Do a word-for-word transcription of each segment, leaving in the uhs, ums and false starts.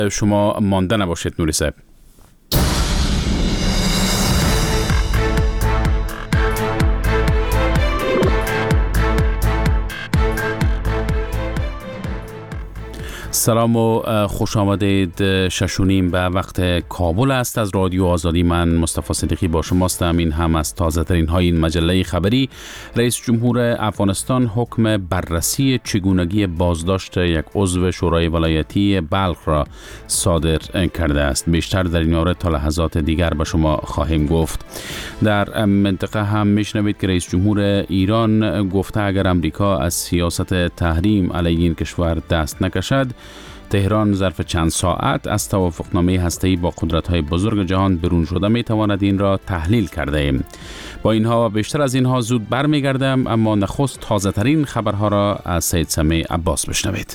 شما مانده نباشید نوری صاحب. سلام و خوش آمدید. ششونیم به وقت کابل است از رادیو آزادی. من مصطفی صدیقی با شماستم. این هم از تازه ترین های این مجله خبری. رئیس جمهور افغانستان حکم بررسی چگونگی بازداشت یک عضو شورای ولایتی بلخ را صادر کرده است. بیشتر در این مورد تا لحظات دیگر به شما خواهیم گفت. در منطقه هم میشنوید که رئیس جمهور ایران گفته اگر امریکا از سیاست تحریم علیه این کشور دست نکشد، تهران ظرف چند ساعت از توافقنامه هسته‌ای با قدرت‌های بزرگ جهان برون شده می‌تواند این را تحلیل کرده ایم. با اینها و بیشتر از اینها زود برمیگردم، اما نخست تازه ترین خبرها را از سید سمیع عباس بشنوید.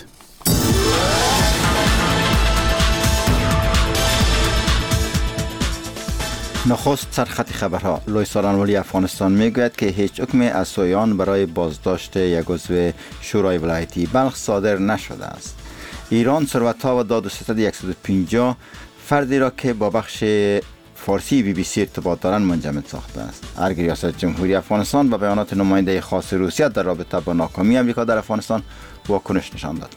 نخست سرخط خبرها. لوی سالنوالی افغانستان میگوید که هیچ حکم از سویان برای بازداشت یک عضو شورای ولایتی بلخ صادر نشده است. ایران ثروت‌ها و داد و ستد صد و پنجاه فردی را که با بخش فارسی بی بی سی ارتباط دارند منجمد ساخته است. ارگ ریاست جمهوری افغانستان و بیانات نماینده خاص روسیه در رابطه با ناکامی امریکا در افغانستان واکنش نشان داد.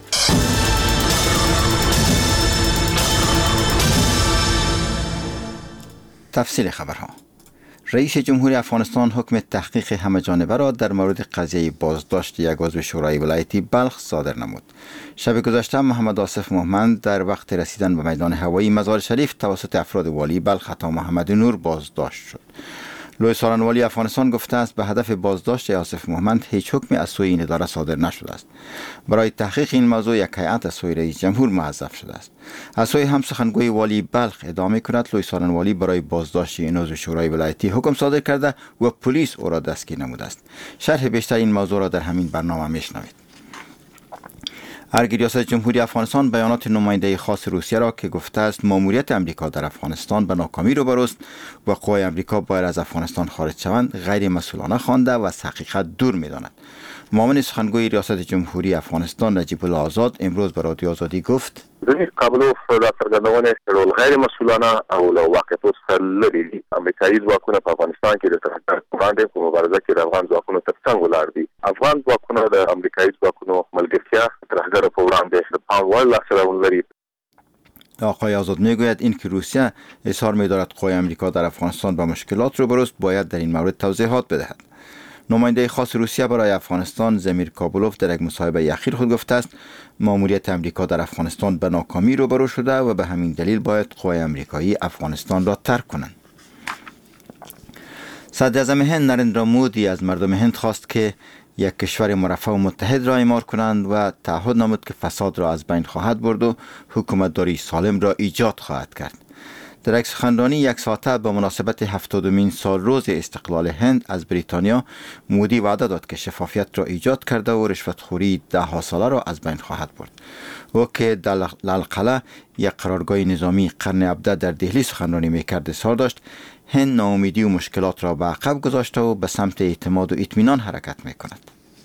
تفصیل خبرها. رئیس جمهوری افغانستان حکم تحقیق همه‌جانبه را در مورد قضیه بازداشت یک عضو شورای ولایتی بلخ صادر نمود. شب گذشته محمد آصف مومند در وقت رسیدن به میدان هوایی مزار شریف توسط افراد والی بلخ عطا محمد نور بازداشت شد. لوی سالنوالی افغانستان گفته است به هدف بازداشت آصف مومند هیچ حکمی از سوی این اداره صادر نشده است. برای تحقیق این موضوع یک هیئت از سوی رئیس جمهور موظف شده است. از سوی هم سخنگوی والی بلخ ادامه کند لوی سالنوالی برای بازداشت این عضو شورای ولایتی حکم صادر کرده و پلیس او را دستگیر نموده است. شرح بیشتر این موضوع را در همین برنامه میشنوید. ارگ ریاست جمهوری افغانستان بیانات نماینده خاص روسیه را که گفته است ماموریت امریکا در افغانستان به ناکامی روبروست و قوای امریکا باید از افغانستان خارج شوند غیر مسئولانه خوانده و از حقیقت دور می‌داند. معاون سخنگوی ریاست جمهوری افغانستان نجیب الله آزاد امروز به رادیو آزادی گفت دنیز قابلوف در څرګندونه رول غیر مسئولانه او له واقعیتو څخه لرې دي. امریکایي ځواکونه په افغانستان کې د ترهګر وړاندې په مبارزه کې د افغان ځواکونو تر څنګ ولاړ دي. افغان ځواکونه د امریکایي ځواکونو ملګرتیا ترهګر په وړاندې د پام وړ لاسته راوړنې لري. آقای آزاد میگوید این که روسیه اظهار می‌دارد قوای امریکا در افغانستان با مشکلات روبروست باید در این مورد توضیحات بدهد. نماینده خاص روسیه برای افغانستان زمیر کابلوف در یک مصاحبه اخیر خود گفته است ماموریت امریکا در افغانستان به ناکامی روبرو شده و به همین دلیل باید قوای امریکایی افغانستان را ترک کنند. صدر اعظم هند نریندرا مودی از مردم هند خواست که یک کشور مرفه و متحد را اعمار کنند و تعهد نمود که فساد را از بین خواهد برد و حکومت داری سالم را ایجاد خواهد کرد. در یک سخنرانی یک ساعته به مناسبت هفتادمین سال روز استقلال هند از بریتانیا مودی وعده داد که شفافیت را ایجاد کرده و رشوتخوری ده ها ساله را از بین خواهد برد. او که در لالقلعه یک قرارگاه نظامی قرن هفدهم در دهلی سخنرانی میکرد اظهار داشت هند ناامیدی و مشکلات را به عقب گذاشته و به سمت اعتماد و اطمینان حرکت میکند.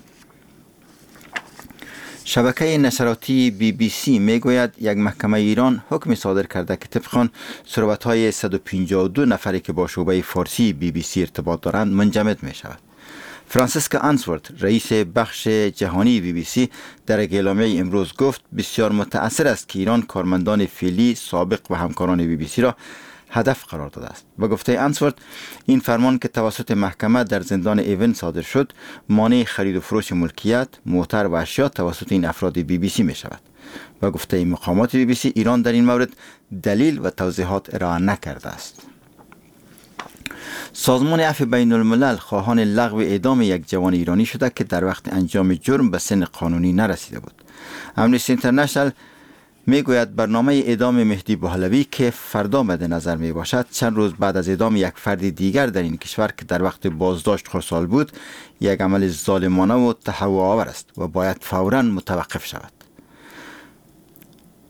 شبکه نشراتی بی بی سی میگوید یک محکمه ایران حکم صادر کرده که طبق آن ثروت‌های صد و پنجاه و دو نفری که با شعبه فارسی بی بی سی ارتباط دارند منجمد می شود. فرانسیسکا آنسورت رئیس بخش جهانی بی بی سی در اعلامیه امروز گفت بسیار متأثر است که ایران کارمندان فعلی سابق و همکاران بی بی سی را هدف قرار داده است. با گفته آنسورت این فرمان که توسط محکمه در زندان ایون صادر شد مانع خرید و فروش ملکیت، موتر و اشیا توسط این افراد بی بی سی می شود. با گفته این مقامات بی بی سی ایران در این مورد دلیل و توضیحات ارائه نکرده است. سازمان عفو بین الملل خواهان لغو اعدام یک جوان ایرانی شده که در وقت انجام جرم به سن قانونی نرسیده بود. امنیستی اینترنشنال میگوید برنامه اعدام مهدی بوهلوی که فردا مد نظر می باشد چند روز بعد از اعدام یک فرد دیگر در این کشور که در وقت بازداشت خردسال بود یک عمل ظالمانه و تهوع آور است و باید فوراً متوقف شود.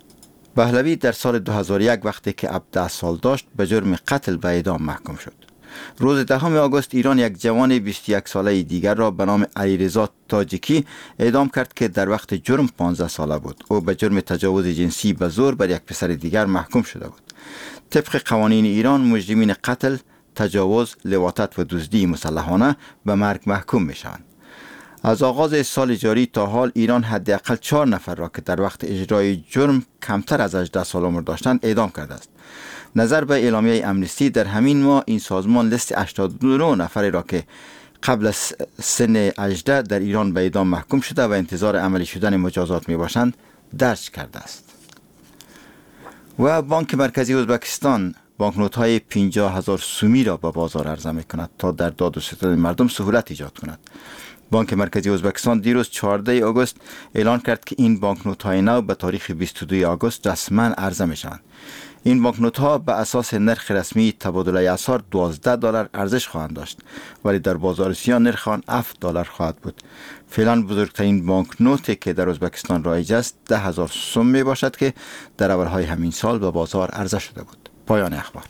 بوهلوی در سال دو هزار و یک وقتی که هفده سال داشت به جرم قتل به اعدام محکوم شد. روز دهم آگوست ایران یک جوان بیست و یک ساله دیگر را به نام علیرضا تاجیکی اعدام کرد که در وقت جرم پانزده ساله بود. او به جرم تجاوز جنسی به زور بر یک پسر دیگر محکوم شده بود. طبق قوانین ایران مجرمین قتل، تجاوز، لواطت و دزدی مسلحانه به مرگ محکوم می شوند. از آغاز سال جاری تا حال ایران حداقل چهار نفر را که در وقت اجرای جرم کمتر از هجده سال عمر داشتند اعدام کرده است. نظر به اعلامیه امنستی در همین ماه این سازمان لیست هشتاد و نه نفری را که قبل از سن هجده در ایران به اعدام محکوم شده و انتظار عملی شدن مجازات می باشند درج کرده است. و بانک مرکزی ازبکستان بانکنوت های پنجاه هزار سومی را به بازار عرضه می کند تا در داد و ستد مردم سهولت ایجاد کند. بانک مرکزی ازبکستان دیروز چهاردهم آگوست اعلان کرد که این بانکنوت های نو به تاریخ بیست و دوم آگوست رسما عرضه می شوند. این بانکنوت ها به اساس نرخ رسمی تبادله اسعار دوازده دلار ارزش خواهند داشت، ولی در بازار سیاه نرخ آن هفت دلار خواهد بود. فعلا بزرگترین بانکنوتی که در ازبکستان رایج است ده هزار سوم می باشد که در اولهای همین سال به بازار عرضه شده بود. پایان اخبار.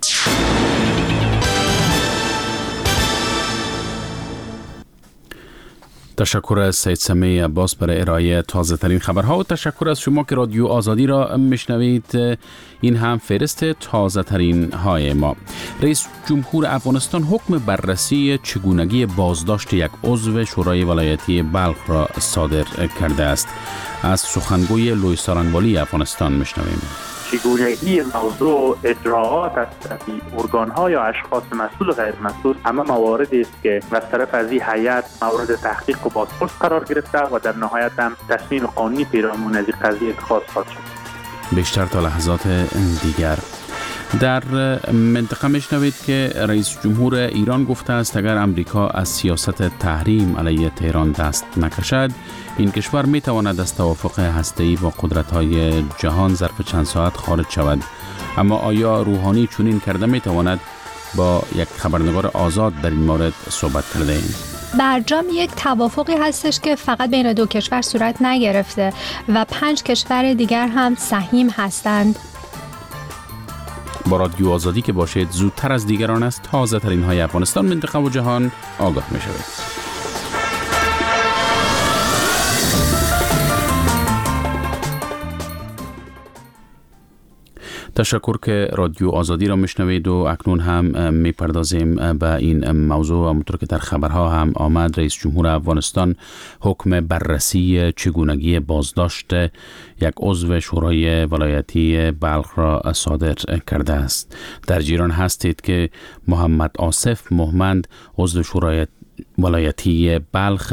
تشکر از سید سمیع عباس برای ارائه تازه ترین خبرها و تشکر از شما که رادیو آزادی را میشنوید. این هم فهرست تازه ترین های ما. رئیس جمهور افغانستان حکم بررسی چگونگی بازداشت یک عضو شورای ولایتی بلخ را صادر کرده است. از سخنگوی لوی سارنوالی افغانستان میشنویم. چگونگی موضوع اجراعات از طرف ارگان‌ها یا اشخاص مسئول و غیر مسئول همه مواردی است که از طرف از این هیئت مورد تحقیق و بازپرس قرار گرفته و در نهایت هم تصمیم قانونی پیرامون از این قضیه اتخاذ خواهد شد. بیشتر تا لحظات دیگر. در منطقه میشنوید که رئیس جمهور ایران گفته است اگر امریکا از سیاست تحریم علیه تهران دست نکشد، این کشور میتواند از توافق هسته‌ای با قدرت‌های جهان ظرف چند ساعت خارج شود. اما آیا روحانی چنین کرده میتواند؟ با یک خبرنگار آزاد در این مورد صحبت کرده ایم. برجام یک توافقی هستش که فقط بین دو کشور صورت نگرفته و پنج کشور دیگر هم سهیم هستند. با رادیو آزادی که باشید زودتر از دیگران است تازه ترین های افغانستان، منطقه و جهان آگاه می شوید. تشکر که رادیو آزادی را میشنوید و اکنون هم میپردازیم به این موضوع. و همونطور که در خبرها هم آمد، رئیس جمهور افغانستان حکم بررسی چگونگی بازداشت یک عضو شورای ولایتی بلخ را صادر کرده است. در جریان هستید که محمد آصف مهمند عضو شورای ولایتی بلخ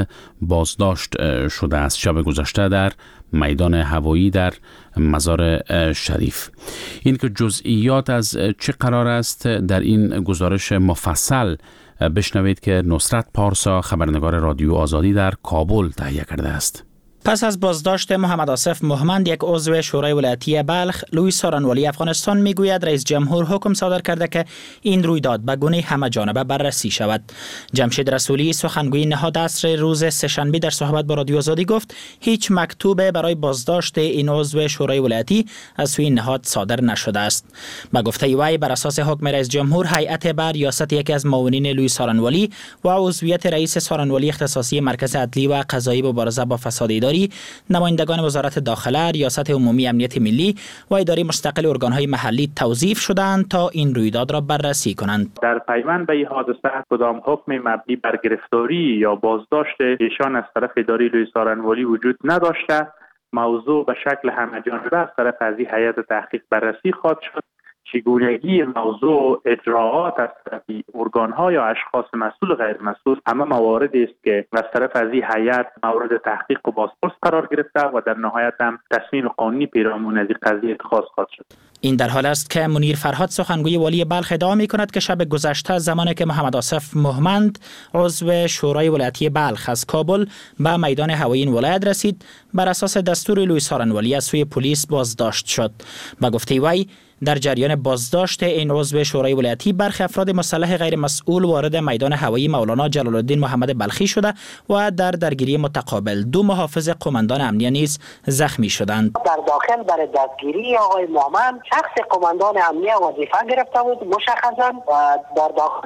بازداشت شده است شب گذشته در میدان هوایی در مزار شریف. این که جزئیات از چه قرار است در این گزارش مفصل بشنوید که نصرت پارسا خبرنگار رادیو آزادی در کابل تهیه کرده است. پس از بازداشت محمد آصف مهمند یک عضو شورای ولایتی بلخ، لوی سارنوالی افغانستان میگوید رئیس جمهور حکم صادر کرده که این رویداد به گونه همه جانبه بررسی شود. جمشید رسولی سخنگوی نهاد عصر روز سه‌شنبه در صحبت با رادیو آزادی گفت هیچ مکتوب برای بازداشت این عضو شورای ولایتی از سوی نهاد صادر نشده است. با گفته وی بر اساس حکم رئیس جمهور هیئت بر ریاست یکی از معاونین لوی سارنوالی و عضویت رئیس سارنوالی اختصاصی مرکز عدلی و قضایی مبارزه با فساد اداری، نمایندگان وزارت داخله، ریاست عمومی امنیت ملی و اداره مستقل ارگان‌های محلی توظیف شدند تا این رویداد را بررسی کنند. در پیوند به این حادثه کدام حکم مبنی بر گرفتاری یا بازداشت ایشان از طرف اداره لوی سارنوالی وجود نداشته، موضوع به شکل همه‌جانبه از طرف از این هیئت تحقیق بررسی خواهد شد. چگونگی موضوع اجراعات از طرف ارگان‌ها یا اشخاص مسئول و غیر مسئول همه مواردی است که از طرف از این هیئت مورد تحقیق و بازپرس قرار گرفته و در نهایت هم تصمیم قانونی پیرامون از این قضیه اتخاذ خواهد شد. این در حال است که منیر فرهاد سخنگوی والی بلخ ادعا می‌کند که شب گذشته زمانی که محمد آصف مهمند عضو شورای ولایتی بلخ از کابل به میدان هوایی این ولایت رسید، بر اساس دستور لوی سارنوالی از سوی پلیس بازداشت شد. با گفته وی در جریان بازداشت این عضو شورای ولایتی برخی افراد مسلح غیر مسئول وارد میدان هوایی مولانا جلال الدین محمد بلخی شده و در درگیری متقابل دو محافظ قماندان امنیه نیز زخمی شدند. در داخل برای دستگیری آقای محمد شخص قماندان امنیه وظیفه گرفته بود مشخصا و در داخل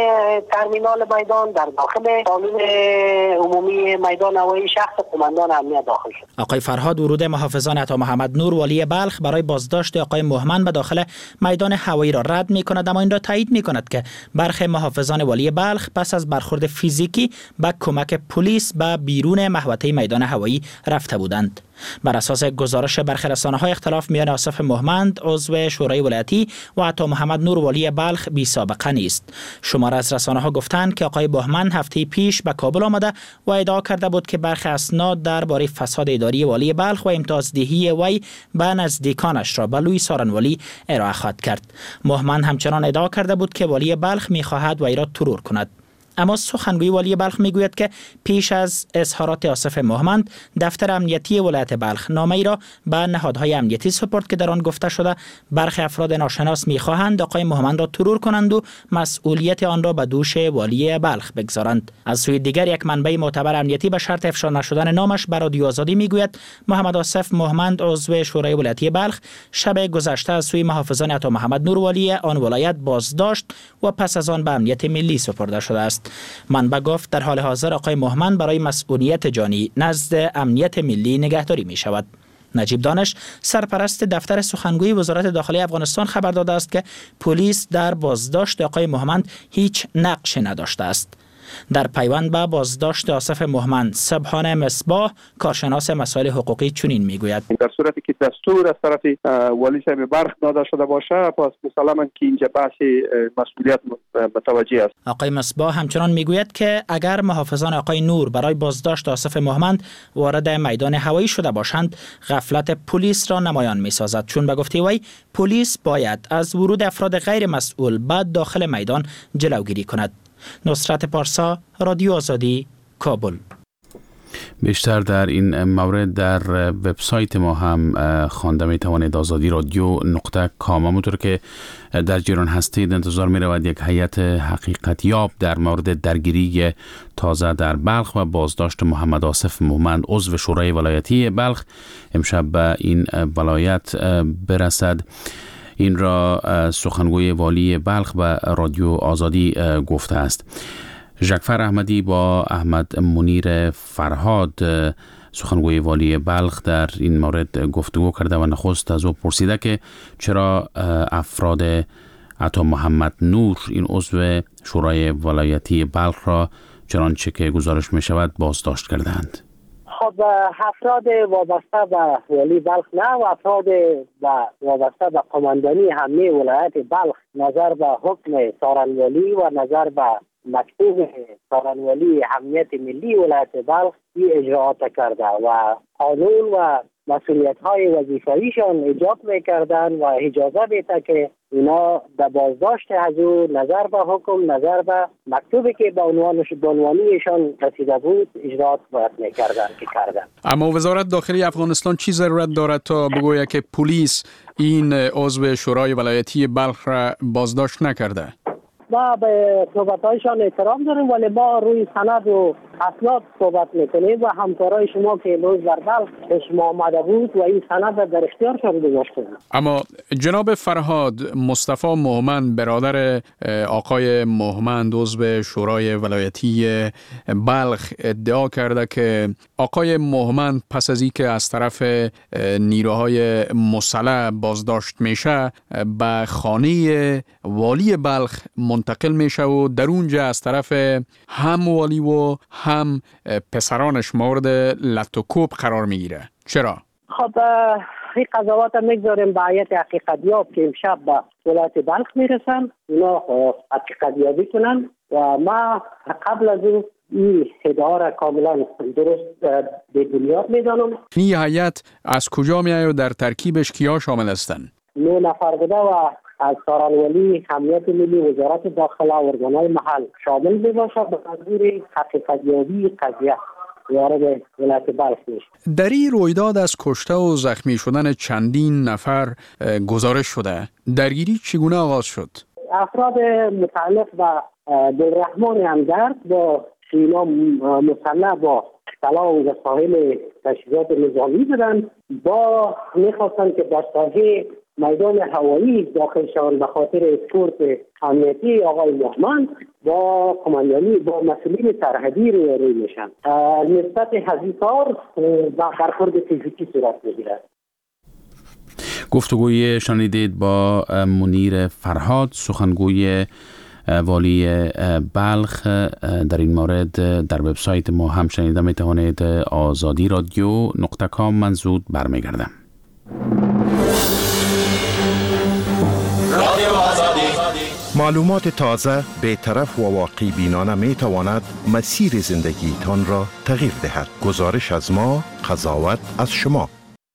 ترمینال میدان در داخل سالن عمومی میدان هوایی شخص قماندان امنیه داخل شد. آقای فرهاد ورود محافظان عطا محمد نور والی بلخ برای بازداشت آقای مهمن به داخل میدان هوایی را رد می کند، اما این را تایید می کند که برخی محافظان والی بلخ پس از برخورد فیزیکی با کمک پلیس به بیرون محوطه میدان هوایی رفته بودند. بر اساس گزارش برخی رسانه‌های اختلاف میان آصف مهمند عضو شورای ولایتی و عطا محمد نور والی بلخ بی سابقه نیست. شماره از رسانه‌ها گفتند که آقای بهمن هفته پیش به کابل آمده و ادعا کرده بود که برخی اسناد درباره فساد اداری والی بلخ و امتیازدهی وی به نزدیکانش را به لوی سارنوالی ارائه خواهد کرد. مهمن همچنان ادعا کرده بود که والی بلخ می‌خواهد وی را ترور کند. اما سخنگوی والی بلخ میگوید که پیش از اظهارات آصف مهمند دفتر امنیتی ولایت بلخ نامه‌ای را به نهادهای امنیتی سپرد که در آن گفته شده برخی افراد ناشناس میخواهند آقای مهمند را ترور کنند و مسئولیت آن را به دوش والی بلخ بگذارند. از سوی دیگر یک منبع معتبر امنیتی به شرط افشا نشدن نامش به رادیو آزادی میگوید محمد آصف مهمند عضو شورای ولایتی بلخ شب گذشته از سوی محافظان عطا محمد نور والی آن ولایت بازداشت و پس از آن به امنیت ملی سپرده شده است. منبع گفت در حال حاضر آقای مهمن برای مسئولیت جانی نزد امنیت ملی نگهداری می شود. نجیب دانش سرپرست دفتر سخنگوی وزارت داخلی افغانستان خبر داده است که پلیس در بازداشت آقای مهمند هیچ نقشی نداشته است. در پیوند به بازداشت آصف مهمند سبحان مصباح کارشناس مسائل حقوقی چنین میگوید: در صورتی که دستور از طرف والی صاحب بلخ داده شده باشه پس مسلماً که اینجا بحث مسئولیت متوجه است. آقای مصباح همچنان میگوید که اگر محافظان آقای نور برای بازداشت آصف مهمند وارد میدان هوایی شده باشند غفلت پلیس را نمایان میسازد، چون به گفته وی پلیس باید از ورود افراد غیر مسئول به داخل میدان جلوگیری کند. نصرت پارسا، رادیو آزادی، کابل. بیشتر در این مورد در وبسایت ما هم خوانده می توانید آزادی رادیو نقطه کام. همونطور که در جریان هستید انتظار می رود یک هیئت حقیقت یاب در مورد درگیری تازه در بلخ و بازداشت محمد آصف مهمند عضو شورای ولایتی بلخ امشب به این ولایت برسد. این را سخنگوی والی بلخ به رادیو آزادی گفته است. ژکفر احمدی با احمد منیر فرهاد سخنگوی والی بلخ در این مورد گفتگو کرده و نخست از او پرسیده که چرا افراد عطا محمد نور این عضو شورای ولایتی بلخ را چنانچه که گزارش می شود بازداشت کردند. خب افراد وابسته به والی بلخ نه و افراد وابسته به قماندانی امنیه ولایت بلخ نظر به حکم سارنوالی و نظر به مکتوب سارنوالی امنیت ملی ولایت بلخ این اجراعات کرده و قانون و مسئولیت های وظیفه‌ایشان ایجاب میکردن و اجازه بیده که اینا در بازداشت از او نظر به حکم نظر به مکتوبی که به عنوانش بنوانیشان رسیده بود اجراعات باید میکردن که کردن. اما وزارت داخلی افغانستان چی ضرورت دارد تا بگوید که پلیس این عضو شورای ولایتی بلخ را بازداشت نکرده؟ ما به صحبت‌هایشان احترام داریم ولی ما روی سند و اسناد صحبت میکنیم و همکارای شما که امروز در بلخ به شما آمده بود و این سند در اختیارشان گذاشته بود. اما جناب فرهاد مصطفی مهمند برادر آقای مهمند عضو شورای ولایتی بلخ ادعا کرده که آقای مهمند پس از اینکه از طرف نیروهای مسلح بازداشت میشه به خانه والی بلخ منتقل میشه و در اونجا از طرف هم والی و هم پسرانش مورد لط و کوب قرار میگیره. چرا؟ خب این قضاوت میگذاریم به هیئت حقیقت یاب که امشب به ولایت بلخ میرسن اونا حقیقت یابی کنن و ما قبل از اون این ادعا را کاملا درست به بنیاد میدانم. این هیئت از کجا میآید و در ترکیبش کیا شامل هستند؟ نه نفر بوده و از سارنوالی امنیت ملی وزارت داخله و ارگانهای محل شامل می باشد به منظور حقیقت یابی قضیه. وارد ولایت بلخ میشه. در این رویداد از کشته و زخمی شدن چندین نفر گزارش شده. درگیری چگونه آغاز شد؟ افراد متعلق به عبدالرحمن امجد با سینا مسلح با سلاح و ساحل تجهیزات نظامی بودن، با میخواستن که در ساحه میدان هوایی داخل شوند به خاطر اسکورت امنیتی آقای مهمند با کماندانی با مسئولین سرحدی رو روی میشن. نسبت هزینه کار با برخورد فیزیکی صورت میگیرد. گفتگوی شنیدید با منیر فرهاد، سخنگوی والی بلخ. در این مورد در وبسایت ما هم شنیده می توانید. آزادی رادیو نقطه کام. من زود برمیگردم. معلومات تازه، بی‌طرف و واقعی بینانه می تواند مسیر زندگیتان را تغییر دهد. گزارش از ما، قضاوت از شما.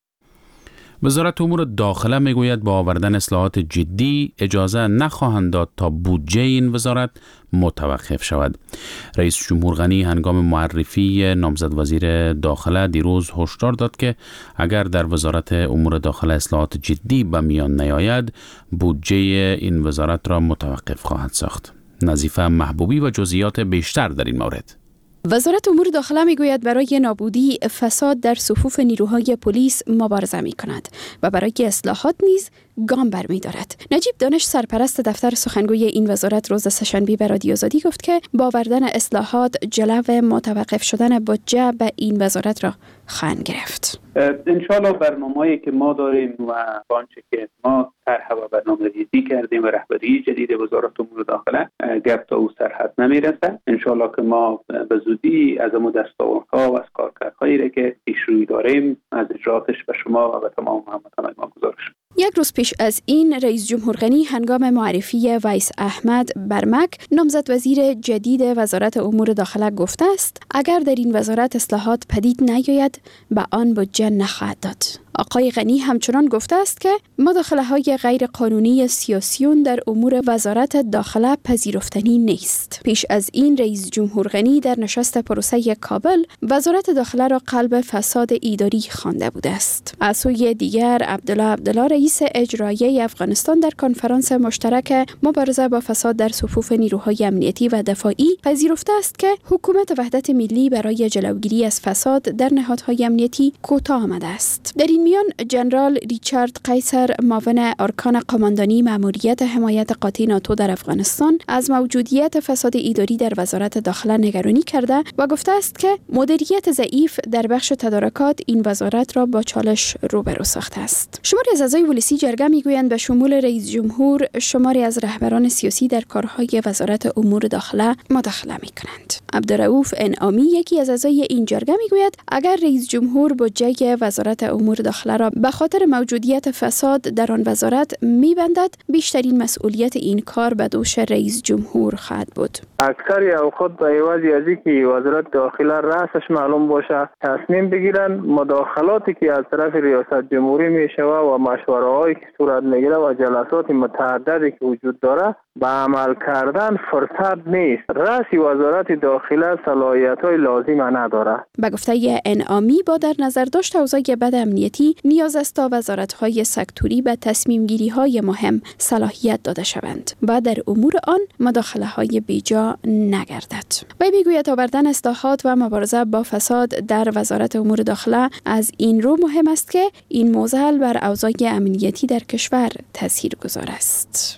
وزارت امور داخله میگوید با آوردن اصلاحات جدی اجازه نخواهند داد تا بودجه این وزارت متوقف شود. رئیس جمهور غنی هنگام معرفی نامزد وزیر داخله دیروز هشدار داد که اگر در وزارت امور داخله اصلاحات جدی به میان نیاید، بودجه این وزارت را متوقف خواهد ساخت. نظیفه محبوبی و جزئیات بیشتر در این مورد. وزارت امور داخله میگوید برای نابودی فساد در صفوف نیروهای پلیس مبارزه می کند و برای اصلاحات نیز گام برمی دارد. نجیب دانش، سرپرست دفتر سخنگوی این وزارت، روز سه‌شنبه به رادیو آزادی گفت که با آوردن اصلاحات جلو متوقف شدن بودجه به این وزارت را خواهند گرفت. انشالله برنامه‌ای که ما داریم و آنچه که ما طرح و برنامه‌ریزی کردیم و رهبری جدید وزارت امور داخله گپ تا او سرحد نمیرسه. انشالله که ما به زودی از امو دستاوردها و از کارکردهایی را که پیش روی داریم از اجراتش به شما و به تمام هموطنان ما گزارش. یک روز پیش از این رئیس جمهور غنی هنگام معرفی ویس احمد برمک، نامزد وزیر جدید وزارت امور داخله گفته است اگر در این وزارت اصلاحات پدید نیاید به آن بودجه نخواهد داد. آقای غنی همچنان گفته است که مداخله های غیر قانونی سیاسیون در امور وزارت داخله پذیرفتنی نیست. پیش از این رئیس جمهور غنی در نشست پروسه کابل وزارت داخله را قلب فساد اداری خوانده بوده است. از سوی دیگر عبدالله عبدالله رئیس اجرایی افغانستان در کنفرانس مشترک مبارزه با فساد در صفوف نیروهای امنیتی و دفاعی پذیرفته است که حکومت وحدت ملی برای جلوگیری از فساد در نهادهای امنیتی کوتاه آمده است. در این میان جنرال ریچارد قیصر، معاون ارکان قماندانی مأموریت حمایت قاطع ناتو در افغانستان، از موجودیت فساد اداری در وزارت داخله نگرانی کرده و گفته است که مدیریت ضعیف در بخش تدارکات این وزارت را با چالش روبرو ساخته است. شماری از اعضای ولسی جرگه میگویند به شمول رئیس جمهور شماری از رهبران سیاسی در کارهای وزارت امور داخله مداخله میکنند. عبدالرؤوف انعامی، یکی از اعضای این جرگه، میگوید اگر رئیس جمهور بودجه وزارت امور داخله را به خاطر موجودیت فساد در آن وزارت میبندد، بیشترین مسئولیت این کار به دوش رئیس جمهور خواهد بود. اکثر اوقات به عوض از اینکه وزارت داخله رأسش معلوم باشه تصمیم بگیرن، مداخلاتی که از طرف ریاست جمهوری میشه و مشوره‌هایی که صورت میگیره و جلسات متعددی که وجود داره به عمل کردن فرصت نیست. رأس وزارت داخله صلاحیت‌های لازم نداره. به گفته انعامی، با در نظر داشت اوضاع بد امنیتی نیاز است تا وزارت‌های سکتوری به تصمیم‌گیری‌های مهم صلاحیت داده شوند و در امور آن مداخله‌های بیجا نگردد. وی میگوید آوردن اصلاحات و مبارزه با فساد در وزارت امور داخله از این رو مهم است که این موضوع بر اوضاع امنیتی در کشور تاثیرگذار است.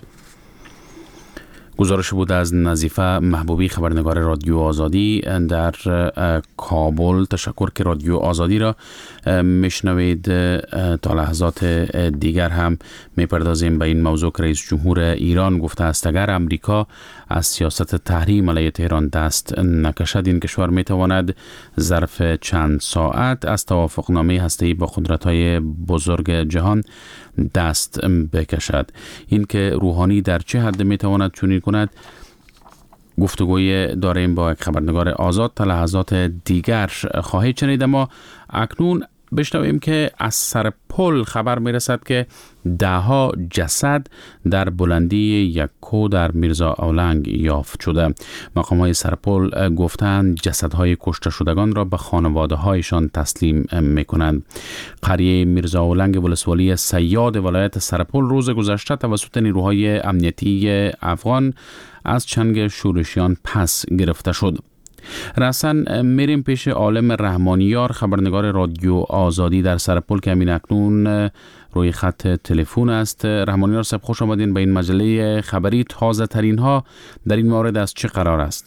گزارش بود از نظیفه محبوبی، خبرنگار رادیو آزادی در کابل. تشکر که رادیو آزادی را میشنوید. تا لحظات دیگر هم میپردازیم به این موضوع که رئیس جمهور ایران گفته است اگر امریکا از سیاست تحریم علیه تهران دست نکشد، این کشور میتواند ظرف چند ساعت از توافقنامه هسته‌ای با قدرت‌های بزرگ جهان دست بکشد. این که روحانی در چه حد میتواند چنین کند، گفتگوی داریم با یک خبرنگار آزاد. تا لحظات دیگر خواهید شنید. ما اکنون بشنویم که از سر پل خبر میرسد که دهها جسد در بلندی یکو در میرزا اولنگ یافت شده. مقام های سر پل گفتند جسدهای کشته شدگان را به خانواده هایشان تسلیم میکنند. قریه میرزا اولنگ ولسوالی صیاد ولایت سر پل روز گذشته توسط نیروهای امنیتی افغان از چنگ شورشیان پس گرفته شد. رسن میریم پیش عالم رحمانیار، خبرنگار رادیو آزادی در سر پل که همین اکنون روی خط تلفن است. رحمانیار صاحب خوش آمدین به این مجله خبری. تازه ترین ها در این مورد از چه قرار است؟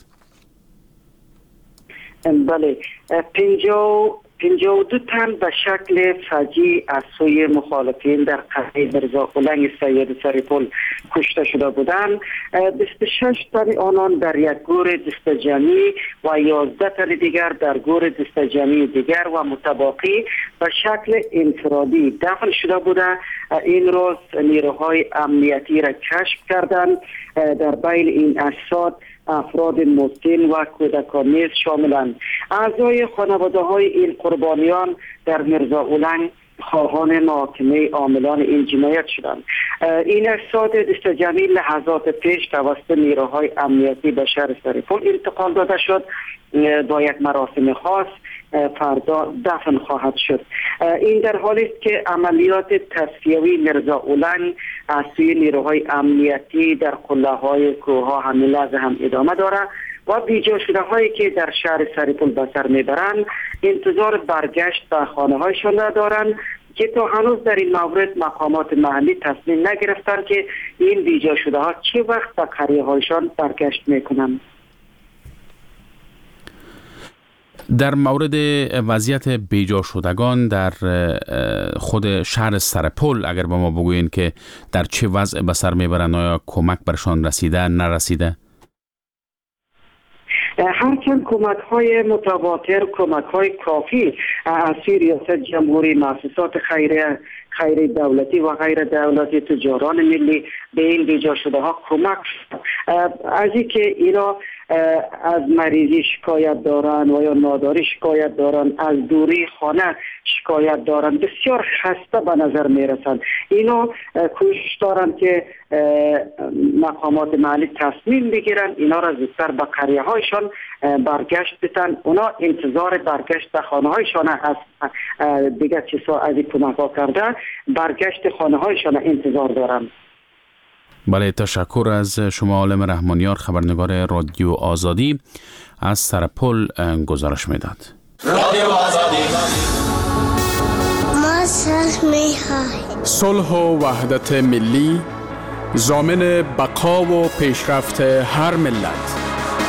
بله، پنجاه پنجاه و دو تن به شکل فجیع از سوی مخالفین در قریه میرزا اولنگ صیاد سر پل کشته شده بودند. بیست و شش تن آنان در یک گور دستجمعی و یازده تن دیگر در گور دستجمعی دیگر و متباقی به شکل انفرادی دفن شده بودند. این روز نیروهای امنیتی را کشف کردند. در بین این اجساد افراد مسن و کودکان نیز شاملند. اعضای خانواده های این قربانیان در میرزا اولنگ خواهان محاکمه عاملان این جنایت شدند. این اجساد دستجمعی لحظات پیش توسط نیروهای امنیتی به شهر سرپل انتقال داده شد. با یک مراسم خاص فردا دفن خواهد شد. این در حالی است که عملیات تصفیوی میرزا اولنگ از سوی نیروهای امنیتی در قله های کوه ها همین لحظه هم ادامه دارد و بیجا شده هایی که در شهر سرپل به سر میبرند انتظار برگشت به خانه هایشان را دارند که تا هنوز در این مورد مقامات محلی تصمیم نگرفتند که این بیجا شده ها چه وقت به قریه هایشان برگشت میکنند. در مورد وضعیت بیجا شدگان در خود شهر سرپل اگر به ما بگوین که در چه وضع به سر میبرند، آیا کمک برشان رسیده نرسیده؟ هرچند کمک های متواتر، کمک های کافی از ریاست جمهوری، مؤسسات خیریه خیر دولتی و غیر دولتی، تجاران ملی به این بیجا شده ها کمک شد. از اینکه اینا از مریضی شکایت دارن و یا ناداری شکایت دارن، از دوری خانه شکایت دارن، بسیار خسته به نظر میرسند. اینا کوشش دارن که مقامات محلی تصمیم بگیرن اینا را زودتر به قریه هایشان برگشت بتن. اونا انتظار برگشت به خانه هایشان از دیگر چیزها از این کمک ها کرده برگشت خانه هایشان انتظار دارن. بله، تشکر از شما عالم رحمانیار، خبرنگار رادیو آزادی از سرپل گزارش میداد. رادیو آزادی ما صلح و وحدت ملی ضامن بقا و پیشرفت هر ملت.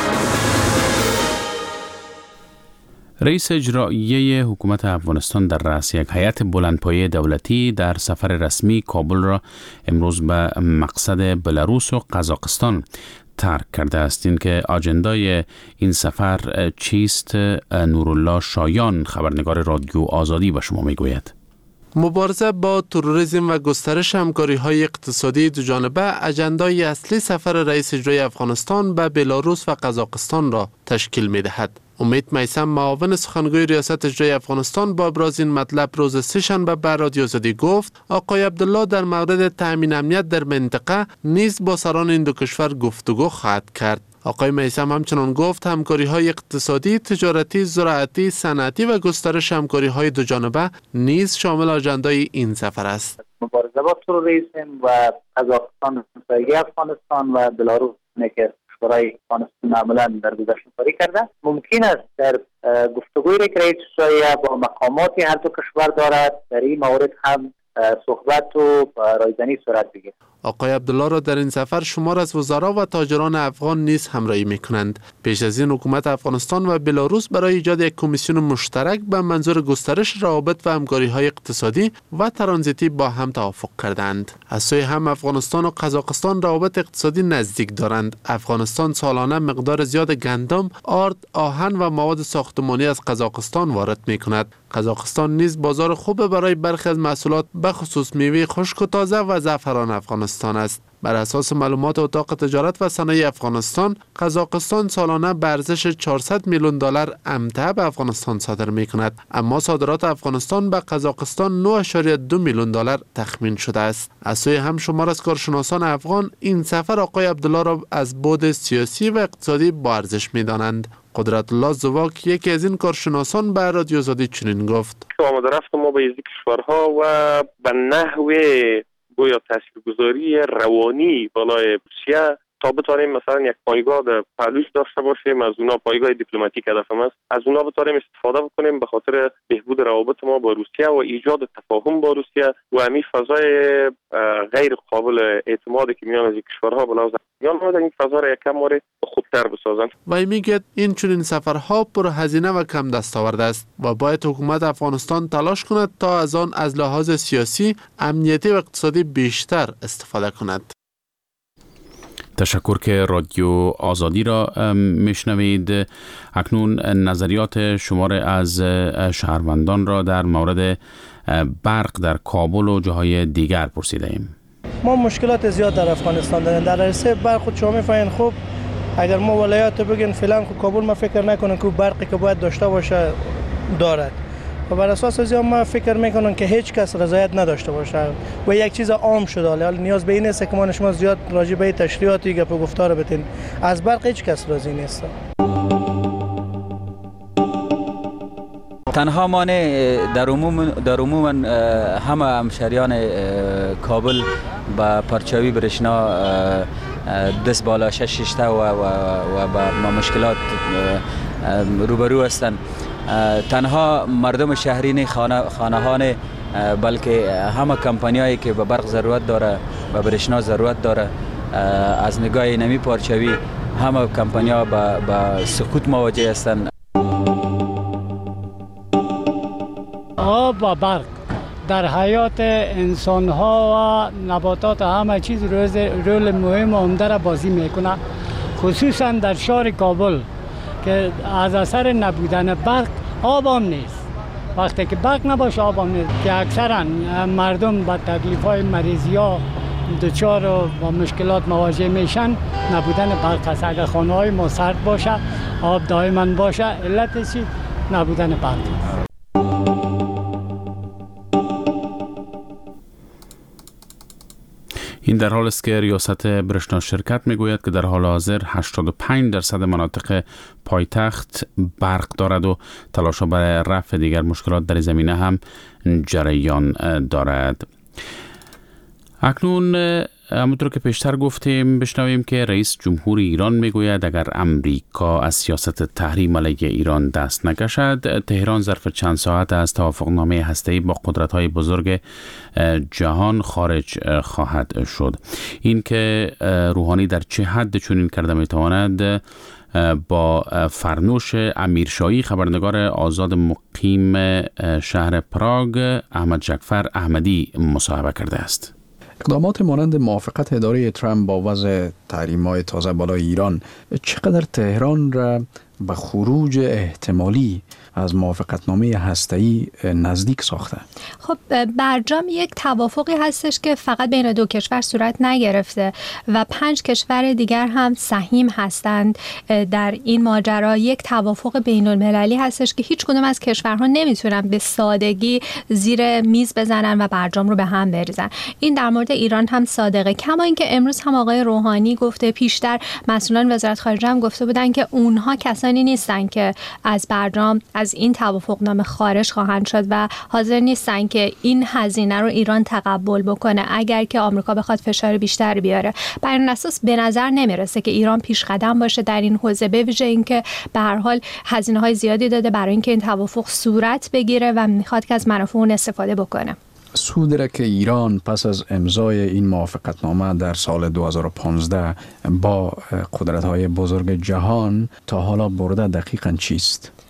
رئیس اجرایی حکومت افغانستان در رأس یک هیئت بلندپایه دولتی در سفر رسمی کابل را امروز به مقصد بلاروس و قزاقستان ترک کرده است. این که آجندای این سفر چیست؟ نورالله شایان، خبرنگار رادیو آزادی، به شما میگوید. مبارزه با تروریسم و گسترش همکاری‌های اقتصادی دوجانبه اجندای اصلی سفر رئیس اجرایی افغانستان به بلاروس و قزاقستان را تشکیل می‌دهد. امید میثم، معاون سخنگوی ریاست اجرایی افغانستان، با ابراز این مطلب روز سه‌شنبه به رادیو آزادی گفت آقای عبدالله در مورد تأمین امنیت در منطقه نیز با سران این دو کشور گفتگو خواهد کرد. آقای میثم همچنان گفت همکاری‌های اقتصادی، تجارتی، زراعتی، صنعتی و گسترش همکاری‌های دوجانبه نیز شامل آژندای این سفر است. مبارزه با تروریسم و قزاقستان، همسایگی افغانستان و بلاروس که کشورهای افغانستان معمولا در گذشته کاری کرده، ممکن است در گفتگویی که رئیس اجرایی با مقامات هر دو کشور دارد در این مورد هم صحبت و رایزنی صورت بگیرد. آقای عبدالله را در این سفر شمار از وزرا و تاجران افغان نیز همراهی می‌کنند. پیش از این حکومت افغانستان و بلاروس برای ایجاد یک کمیسیون مشترک به منظور گسترش روابط و همکاری‌های اقتصادی و ترانزیتی با هم توافق کردند. از سوی هم افغانستان و قزاقستان روابط اقتصادی نزدیک دارند. افغانستان سالانه مقدار زیاد گندم، آرد، آهن و مواد ساختمانی از قزاقستان وارد می‌کند. قزاقستان نیز بازار خوب برای برخی از محصولات به خصوص میوه خشک و تازه و زعفران افغانستان است. بر اساس معلومات اتاق تجارت و صنایع افغانستان، قزاقستان سالانه به ارزش چهارصد میلیون دلار امتع به افغانستان صادر می کند، اما صادرات افغانستان به قزاقستان نه و دو میلیون دلار تخمین شده است. از سوی هم شمار از کارشناسان افغان این سفر آقای عبدالله را از بعد سیاسی و اقتصادی با ارزش می دانند. قدرت الله زواک یکی از این کارشناسان به رادیو آزادی چنین گفت: آمده رفت ما به این کشورها و به نحو گویا تاثیرگذاری روانی بالای روسیه تا بتوانیم مثلا یک پایگاه در پهلوش داشته باشیم، از اونا پایگاه دیپلماتیک هدفم است، از اونا بتوانیم استفاده بکنیم به خاطر بهبود روابط ما با روسیه و ایجاد تفاهم با روسیه و همین فضای غیر قابل اعتمادی که میان از این کشورها بلاز میان ما در این فضا را یک کم ماره خوبتر بسازند. و میگه این چنین سفرها پر هزینه و کم دستاورد است و باید حکومت افغانستان تلاش کند تا از آن از لحاظ سیاسی، امنیتی و اقتصادی بیشتر استفاده کند. تشکر که رادیو آزادی را میشنوید. اکنون نظریات شمار از شهروندان را در مورد برق در کابل و جاهای دیگر پرسیده ایم. ما مشکلات زیاد در افغانستان داریم. در عرصه برق خود شما می‌فهمید خوب، اگر ما ولایات بگین فلان خود کابل ما فکر نکنیم که برقی که باید داشته باشه دارد. و بر اساس از ما فکر میکنن که هیچ کس رضایت نداشته باشه و یک چیز عام شده. حالا نیاز به این است که ما شما زیاد راجع به تشریحاتی گپ و گفتار بتین. از برق هیچ کس راضی نیست. تنها ما نه، در عموم در عموم همه همشهریان کابل با پرچاوی برشنا دست بالا شش ششته و و و با مشکلات روبرو هستند. تنها مردم شهری خانه خانه‌هان، بلکه همه کمپانیایی که به برق ضرورت داره و برشنا ضرورت داره، از نگاه نمی پارچوی همه کمپانی‌ها با با سقوط مواجه هستند. آب و برق در حیات انسان‌ها و نباتات همه چیز رول مهم و عمده را بازی میکنه، خصوصا در شهر کابل که از اثر نبودن برق آب هم نیست. وقتی که برق نباشه آب هم نیست که اکثرا مردم با تکلیف‌های مریضی ها دچار و با مشکلات مواجه میشن. نبودن برق است. اگر خانه‌های ما سرد باشه، آب دائما باشه، علت چی؟ نبودن برق. این در حال است که ریاست برشنا شرکت میگوید که در حال حاضر هشتاد و پنج درصد مناطق پایتخت برق دارد و تلاش‌ها برای رفع دیگر مشکلات در زمینه هم جریان دارد. اکنون همونطور که پیشتر گفتیم بشنویم که رئیس جمهور ایران میگوید اگر امریکا از سیاست تحریم علیه ایران دست نکشد، تهران ظرف چند ساعت از توافقنامه هسته‌ای با قدرت‌های بزرگ جهان خارج خواهد شد. این که روحانی در چه حد چنین کرده میتواند با فرنوش امیرشاهی، خبرنگار آزاد مقیم شهر پراگ، احمد جعفر احمدی مصاحبه کرده است. اقدامات مانند موافقت اداره ترامپ با وضع تحریم‌های تازه بالای ایران چقدر تهران را به خروج احتمالی از موافقتنامه هسته‌ای نزدیک ساخته؟ خب برجام یک توافقی هستش که فقط بین دو کشور صورت نگرفته و پنج کشور دیگر هم سهیم هستند در این ماجرا. یک توافق بین المللی هستش که هیچ کدوم از کشورها نمیتونن به سادگی زیر میز بزنن و برجام رو به هم بریزن. این در مورد ایران هم صادقه. کما اینکه امروز هم آقای روحانی گفته، پیشتر مسئولان وزارت خارجه هم گفته بودن که اونها کسانی نیستن که از برجام، از این توافقنامه خارج خواهند شد و حاضر نیستن که این هزینه رو ایران تقبل بکنه اگر که آمریکا بخواد فشار بیشتر بیاره. بر این اساس به نظر نمیرسه که ایران پیش قدم باشه در این حوزه، به ویژه اینکه به هر حال هزینه‌های زیادی داده برای اینکه این توافق صورت بگیره و میخواد که از منافع اون استفاده بکنه. سودی را که ایران پس از امضای این موافقتنامه در سال دو هزار و پانزده با قدرت‌های بزرگ جهان تا حالا برده دقیقاً چیست؟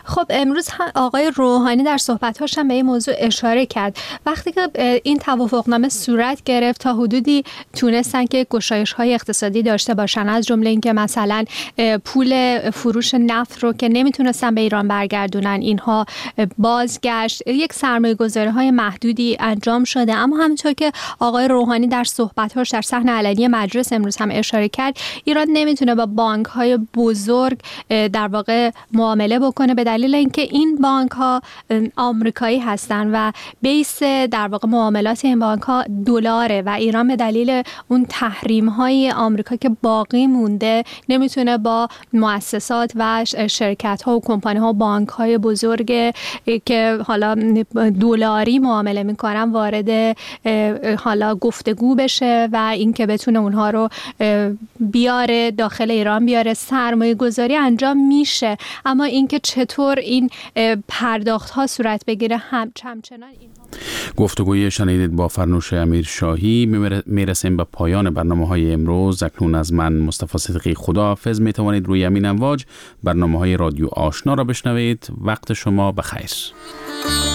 خب امروز آقای روحانی در صحبت‌هاش هم به این موضوع اشاره کرد. وقتی که این توافقنامه صورت گرفت تا حدودی تونستن که گشایش‌های اقتصادی داشته باشن، از جمله اینکه مثلا پول فروش نفت رو که نمیتونستن به ایران برگردونن اینها بازگشت، یک سرمایه‌گذاری‌های محدودی انجام شده. اما همونطور که آقای روحانی در صحبت‌هاش در صحن علنی مجلس امروز هم اشاره کرد، ایران نمیتونه با بانک‌های بزرگ در واقع معامله بکنه به دلیل اینکه این بانک‌ها آمریکایی هستن و بیس در واقع معاملات این بانک‌ها دلاره و ایران به دلیل اون تحریم‌های آمریکا که باقی مونده نمیتونه با مؤسسات و شرکت‌ها و کمپانی‌ها و بانک‌های بزرگ که حالا دلاری معامله می‌کنن وارد حالا گفتگو بشه و اینکه بتونه اونها رو بیاره داخل ایران بیاره. سرمایه گذاری انجام میشه، اما اینکه چطور این پرداخت ها صورت بگیره هم همچنان این گفتگوی شنیدید با فرنوش امیرشاهی. میرسیم به پایان برنامه های امروز. اکنون از من مصطفی صدیقی خداحافظ. می توانید روی همین امواج برنامه های رادیو آشنا را بشنوید. وقت شما بخیر.